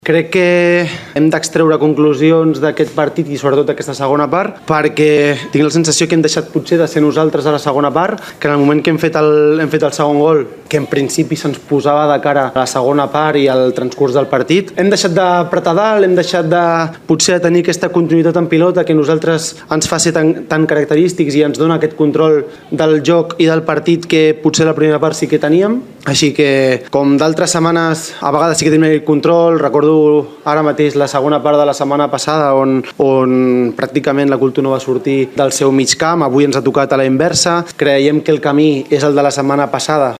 Crec que hem d'extreure conclusions d'aquest partit i sobretot d'aquesta segona part, perquè tinc la sensació que hem deixat potser de ser nosaltres a la segona part, que en el moment que hem fet el segon gol, que en principi se'ns posava de cara a la segona part i al transcurs del partit, hem deixat d'apretar dalt, hem deixat de potser de tenir aquesta continuïtat en pilota que nosaltres ens fa ser tan característics i ens dona aquest control del joc i del partit que potser la primera part sí que teníem. Així que, com d'altres setmanes, a vegades sí que tenim el control. Recordo ara mateix la segona part de la setmana passada on pràcticament la Cultura no va sortir del seu mig camp. Avui ens ha tocat a la inversa. Creiem que el camí és el de la setmana passada,